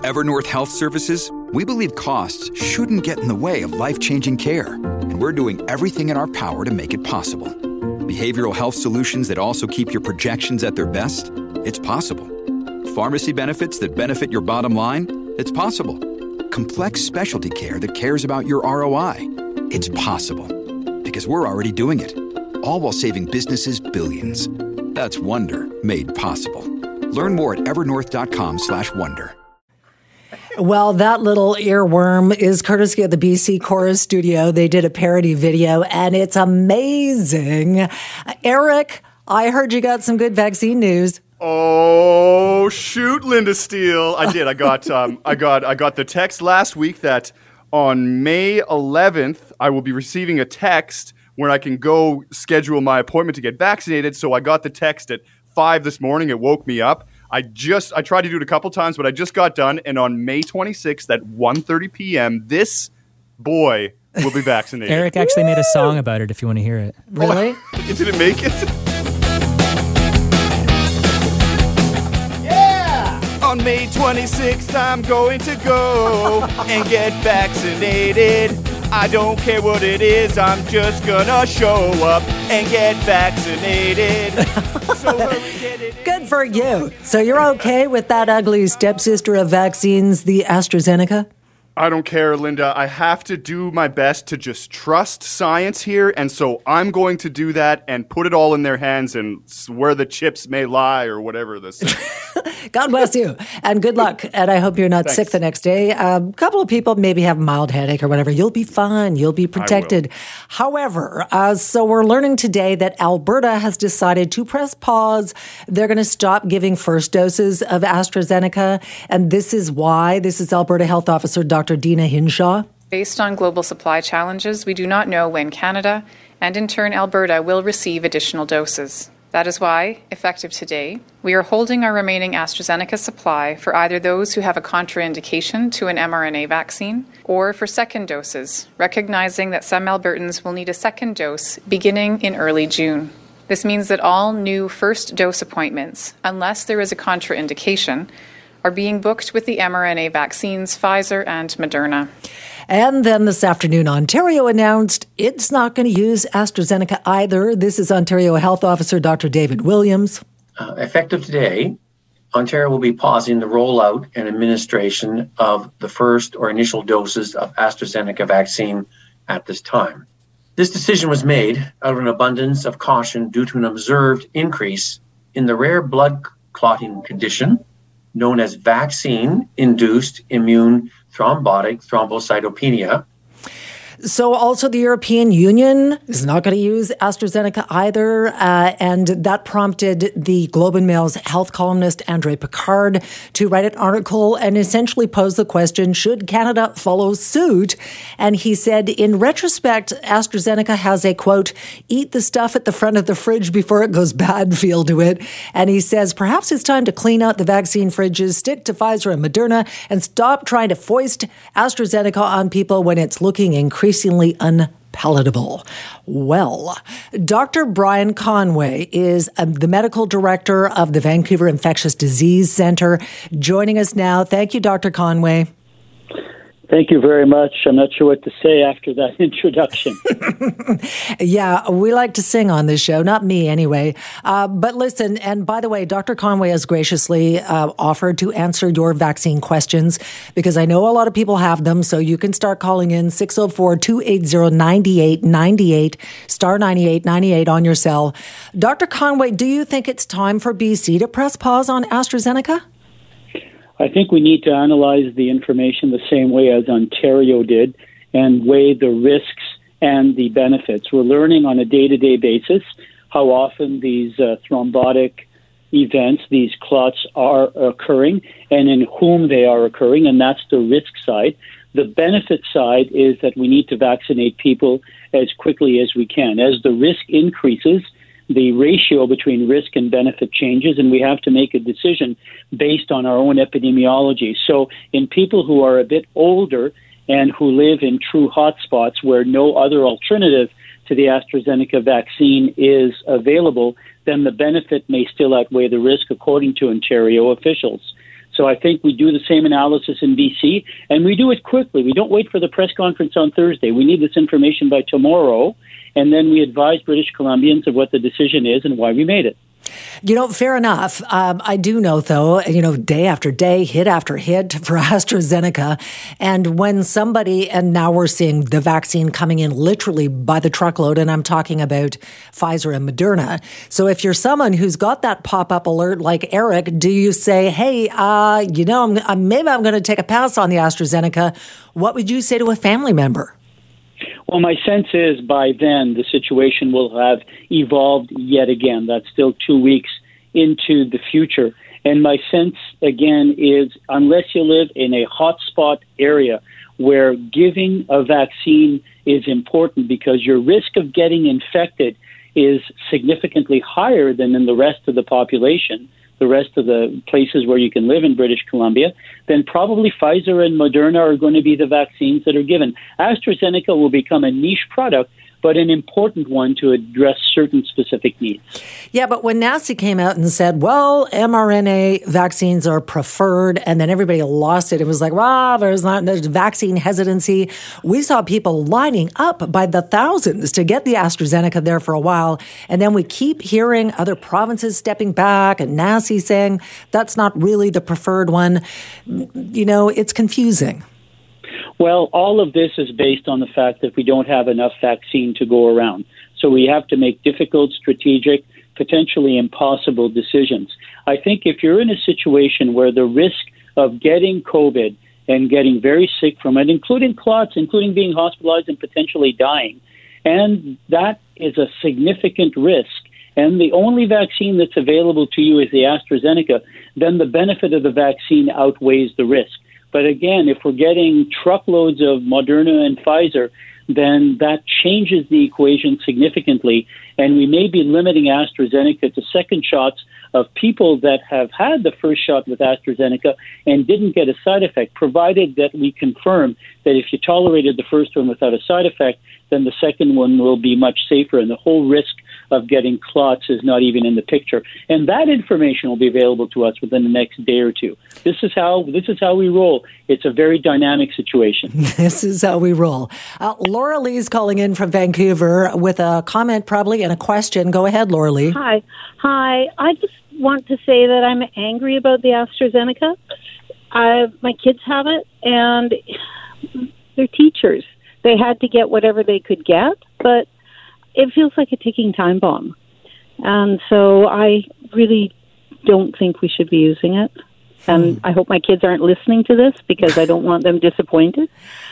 At Evernorth Health Services, we believe costs shouldn't get in the way of life-changing care, and we're doing everything in our power to make it possible. Behavioral health solutions that also keep your projections at their best? It's possible. Pharmacy benefits that benefit your bottom line? It's possible. Complex specialty care that cares about your ROI? It's possible. Because we're already doing it. All while saving businesses billions. That's Wonder made possible. Learn more at evernorth.com/wonder. Well, that little earworm is courtesy of the BC Chorus Studio. They did a parody video, and it's amazing. Eric, I heard you got some good vaccine news. Oh, shoot, Linda Steele. I did. I got the text last week that on May 11th, I will be receiving a text where I can go schedule my appointment to get vaccinated. So I got the text at 5 this morning. It woke me up. I tried to do it a couple times, but I just got done. And on May 26th at 1:30 p.m., this boy will be vaccinated. Eric actually made a song about it, if you want to hear it. Really? Did it make it? On May 26th, I'm going to go and get vaccinated. I don't care what it is, I'm just gonna show up and get vaccinated. So hurry, get it in. Good for you. So you're okay with that ugly stepsister of vaccines, the AstraZeneca? I don't care, Linda. I have to do my best to just trust science here, and so I'm going to do that and put it all in their hands and where the chips may lie or whatever this is. God bless you, and good luck. And I hope you're not sick the next day. A couple of people maybe have a mild headache or whatever. You'll be fine. You'll be protected. However, so we're learning today that Alberta has decided to press pause. They're going to stop giving first doses of AstraZeneca, and this is why. This is Alberta Health Officer Dr. Dina Hinshaw. Based on global supply challenges, we do not know when Canada and in turn Alberta will receive additional doses. That is why, effective today, we are holding our remaining AstraZeneca supply for either those who have a contraindication to an mRNA vaccine or for second doses, recognizing that some Albertans will need a second dose beginning in early June. This means that all new first dose appointments, unless there is a contraindication, are being booked with the mRNA vaccines Pfizer and Moderna. And then this afternoon, Ontario announced it's not going to use AstraZeneca either. This is Ontario Health Officer Dr. David Williams. Effective today, Ontario will be pausing the rollout and administration of the first or initial doses of AstraZeneca vaccine at this time. This decision was made out of an abundance of caution due to an observed increase in the rare blood clotting condition known as vaccine-induced immune thrombotic thrombocytopenia. So also the European Union is not going to use AstraZeneca either. And that prompted the Globe and Mail's health columnist, Andre Picard, to write an article and essentially pose the question, should Canada follow suit? And he said, in retrospect, AstraZeneca has a, quote, eat the stuff at the front of the fridge before it goes bad feel to it. And he says, perhaps it's time to clean out the vaccine fridges, stick to Pfizer and Moderna, and stop trying to foist AstraZeneca on people when it's looking increasingly unpalatable. Well, Dr. Brian Conway is the medical director of the Vancouver Infectious Disease Centre, joining us now. Thank you, Dr. Conway. Thank you very much. I'm not sure what to say after that introduction. Yeah, we like to sing on this show, not me anyway. But listen, and by the way, Dr. Conway has graciously offered to answer your vaccine questions because I know a lot of people have them. So you can start calling in 604-280-9898, star 9898 on your cell. Dr. Conway, do you think it's time for BC to press pause on AstraZeneca? I think we need to analyze the information the same way as Ontario did and weigh the risks and the benefits. We're learning on a day-to-day basis how often these thrombotic events, these clots are occurring and in whom they are occurring, and that's the risk side. The benefit side is that we need to vaccinate people as quickly as we can. As the risk increases, the ratio between risk and benefit changes, and we have to make a decision based on our own epidemiology. So in people who are a bit older and who live in true hotspots where no other alternative to the AstraZeneca vaccine is available, then the benefit may still outweigh the risk, according to Ontario officials. So I think we do the same analysis in BC, and we do it quickly. We don't wait for the press conference on Thursday. We need this information by tomorrow, and then we advise British Columbians of what the decision is and why we made it. Fair enough. I do know, though, day after day, hit after hit for AstraZeneca. And when somebody, and now we're seeing the vaccine coming in literally by the truckload, and I'm talking about Pfizer and Moderna. So if you're someone who's got that pop-up alert like Eric, do you say, hey, maybe I'm going to take a pass on the AstraZeneca? What would you say to a family member? Well, my sense is by then the situation will have evolved yet again. That's still 2 weeks into the future. And my sense, again, is unless you live in a hotspot area where giving a vaccine is important because your risk of getting infected is significantly higher than in the rest of the population, the rest of the places where you can live in British Columbia, then probably Pfizer and Moderna are going to be the vaccines that are given. AstraZeneca will become a niche product, but an important one to address certain specific needs. Yeah, but when NACI came out and said, well, mRNA vaccines are preferred, and then everybody lost it. It was like, there's vaccine hesitancy. We saw people lining up by the thousands to get the AstraZeneca there for a while. And then we keep hearing other provinces stepping back and NACI saying that's not really the preferred one. It's confusing. Well, all of this is based on the fact that we don't have enough vaccine to go around. So we have to make difficult, strategic, potentially impossible decisions. I think if you're in a situation where the risk of getting COVID and getting very sick from it, including clots, including being hospitalized and potentially dying, and that is a significant risk, and the only vaccine that's available to you is the AstraZeneca, then the benefit of the vaccine outweighs the risk. But again, if we're getting truckloads of Moderna and Pfizer, then that changes the equation significantly, and we may be limiting AstraZeneca to second shots of people that have had the first shot with AstraZeneca and didn't get a side effect, provided that we confirm that if you tolerated the first one without a side effect, then the second one will be much safer, and the whole risk of getting clots is not even in the picture. And that information will be available to us within the next day or two. This is how we roll. It's a very dynamic situation. This is how we roll. Laura Lee's calling in from Vancouver with a comment probably and a question. Go ahead, Laura Lee. Hi. I just want to say that I'm angry about the AstraZeneca. My kids have it, and they're teachers. They had to get whatever they could get, but it feels like a ticking time bomb. And so I really don't think we should be using it. And I hope my kids aren't listening to this because I don't want them disappointed.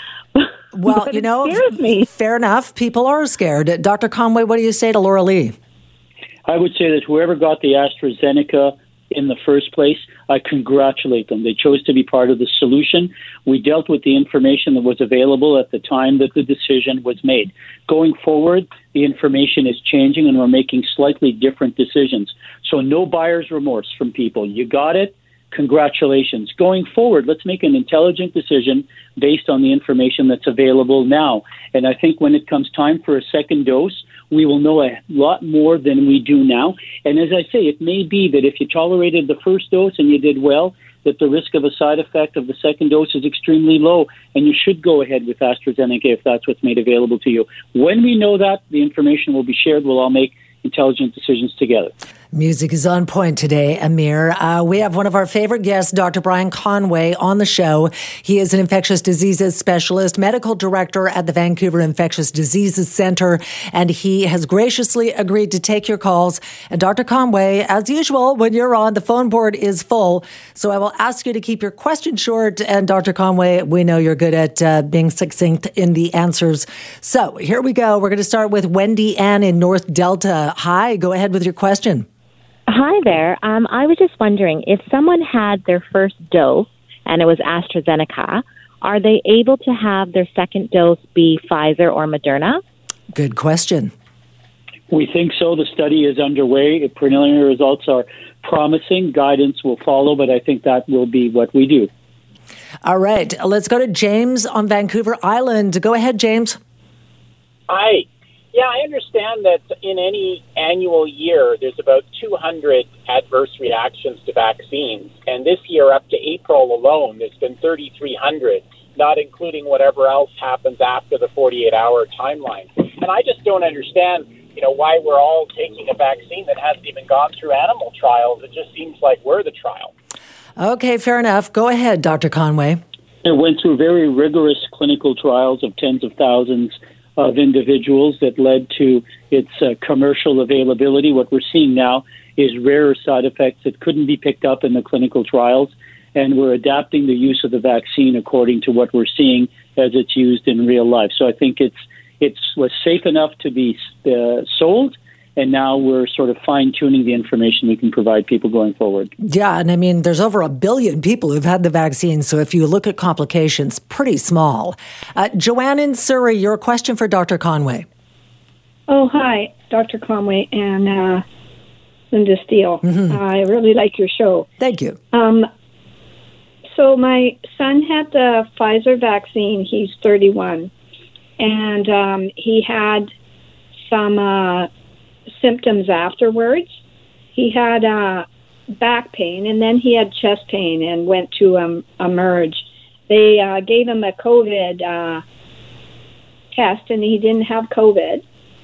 Well, it scares me. Fair enough. People are scared. Dr. Conway, what do you say to Laura Lee? I would say that whoever got the AstraZeneca in the first place, I congratulate them. They chose to be part of the solution. We dealt with the information that was available at the time that the decision was made. Going forward, the information is changing and we're making slightly different decisions. So no buyer's remorse from people. You got it. Congratulations. Going forward, let's make an intelligent decision based on the information that's available now. And I think when it comes time for a second dose, we will know a lot more than we do now. And as I say, it may be that if you tolerated the first dose and you did well, that the risk of a side effect of the second dose is extremely low, and you should go ahead with AstraZeneca if that's what's made available to you. When we know that, the information will be shared. We'll all make intelligent decisions together. Music is on point today, Amir. We have one of our favorite guests, Dr. Brian Conway, on the show. He is an infectious diseases specialist, medical director at the Vancouver Infectious Diseases Centre, and he has graciously agreed to take your calls. And Dr. Conway, as usual, when you're on, the phone board is full. So I will ask you to keep your question short. And Dr. Conway, we know you're good at being succinct in the answers. So here we go. We're going to start with Wendy Ann in North Delta. Hi, go ahead with your question. Hi there. I was just wondering, if someone had their first dose and it was AstraZeneca, are they able to have their second dose be Pfizer or Moderna? Good question. We think so. The study is underway. Preliminary results are promising. Guidance will follow, but I think that will be what we do. All right. Let's go to James on Vancouver Island. Go ahead, James. Hi. Yeah, I understand that in any annual year, there's about 200 adverse reactions to vaccines. And this year, up to April alone, there's been 3,300, not including whatever else happens after the 48-hour timeline. And I just don't understand, why we're all taking a vaccine that hasn't even gone through animal trials. It just seems like we're the trial. Okay, fair enough. Go ahead, Dr. Conway. It went through very rigorous clinical trials of tens of thousands of individuals that led to its commercial availability. What we're seeing now is rarer side effects that couldn't be picked up in the clinical trials, and we're adapting the use of the vaccine according to what we're seeing as it's used in real life. So I think it was safe enough to be sold, and now we're sort of fine-tuning the information we can provide people going forward. Yeah, and I mean, there's over 1 billion people who've had the vaccine, so if you look at complications, pretty small. Joanne in Surrey, your question for Dr. Conway. Oh, hi, Dr. Conway and Linda Steele. Mm-hmm. I really like your show. Thank you. So my son had the Pfizer vaccine. He's 31. And he had some symptoms afterwards. He had back pain, and then he had chest pain and went to Emerge. They gave him a COVID test, and he didn't have COVID.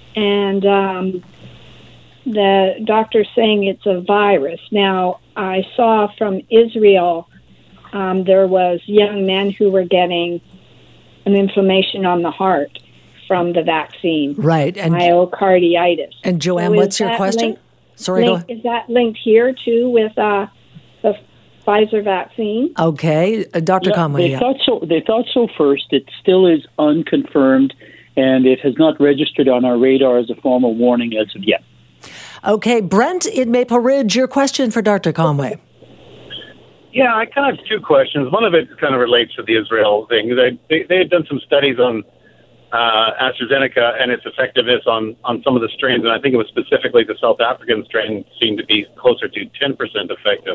And the doctor's saying it's a virus. Now, I saw from Israel there was young men who were getting an inflammation on the heart from the vaccine. Right. And myocarditis. And Joanne, so what's your question? Is that linked here too with the Pfizer vaccine? Okay. Dr. Conway. They thought so first. It still is unconfirmed, and it has not registered on our radar as a formal warning as of yet. Okay. Brent in Maple Ridge, your question for Dr. Conway. Yeah, I kind of have two questions. One of it kind of relates to the Israel thing. They had done some studies on AstraZeneca and its effectiveness on some of the strains, and I think it was specifically the South African strain seemed to be closer to 10% effective.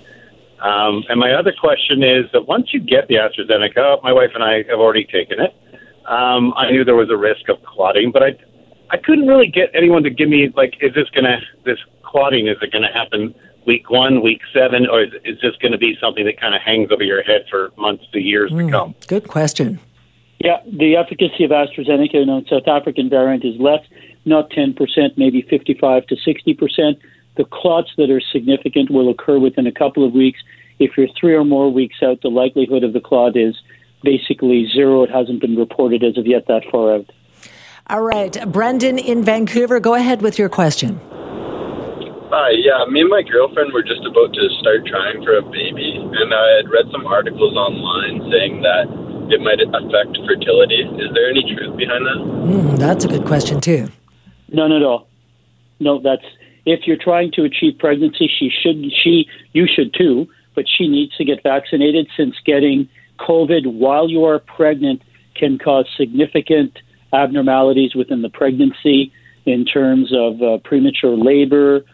And my other question is that once you get the AstraZeneca, my wife and I have already taken it. I knew there was a risk of clotting, but I couldn't really get anyone to give me, is this clotting, is it going to happen week 1, week 7, or is this going to be something that kind of hangs over your head for months to years to come? Good question. Yeah, the efficacy of AstraZeneca in the South African variant is less, not 10%, maybe 55 to 60%. The clots that are significant will occur within a couple of weeks. If you're 3 or more weeks out, the likelihood of the clot is basically zero. It hasn't been reported as of yet that far out. All right. Brendan in Vancouver, go ahead with your question. Hi, yeah, me and my girlfriend were just about to start trying for a baby, and I had read some articles online saying that it might affect fertility. Is there any truth behind that? That's a good question, too. None at all. No, if you're trying to achieve pregnancy, you should too, but she needs to get vaccinated, since getting COVID while you are pregnant can cause significant abnormalities within the pregnancy in terms of premature labor,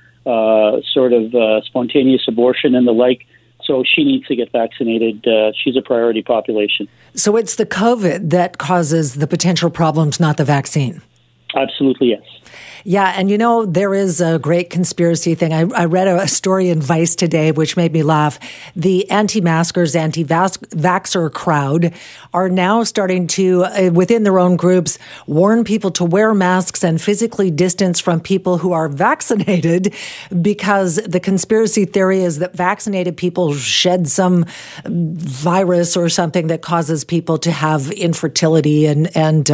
spontaneous abortion and the like. So she needs to get vaccinated. She's a priority population. So it's the COVID that causes the potential problems, not the vaccine? Absolutely, yes. Yeah, and there is a great conspiracy thing. I read a story in Vice today, which made me laugh. The anti-maskers, anti-vaxxer crowd are now starting to, within their own groups, warn people to wear masks and physically distance from people who are vaccinated, because the conspiracy theory is that vaccinated people shed some virus or something that causes people to have infertility and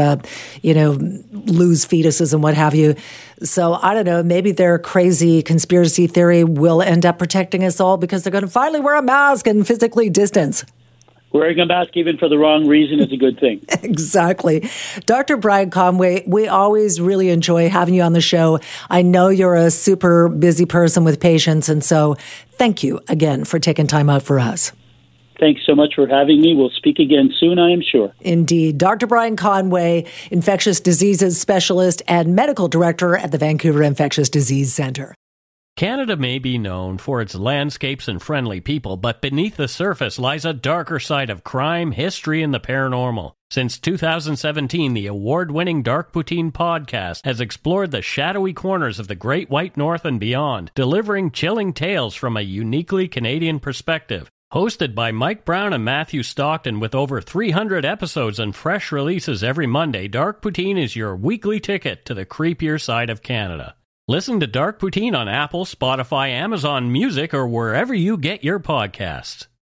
lose fetuses and what have you. So I don't know, maybe their crazy conspiracy theory will end up protecting us all because they're going to finally wear a mask and physically distance. Wearing a mask even for the wrong reason is a good thing. Exactly. Dr. Brian Conway, we always really enjoy having you on the show. I know you're a super busy person with patients, and so thank you again for taking time out for us. Thanks so much for having me. We'll speak again soon, I am sure. Indeed. Dr. Brian Conway, infectious diseases specialist and medical director at the Vancouver Infectious Disease Centre. Canada may be known for its landscapes and friendly people, but beneath the surface lies a darker side of crime, history, and the paranormal. Since 2017, the award-winning Dark Poutine podcast has explored the shadowy corners of the Great White North and beyond, delivering chilling tales from a uniquely Canadian perspective. Hosted by Mike Brown and Matthew Stockton with over 300 episodes and fresh releases every Monday, Dark Poutine is your weekly ticket to the creepier side of Canada. Listen to Dark Poutine on Apple, Spotify, Amazon Music, or wherever you get your podcasts.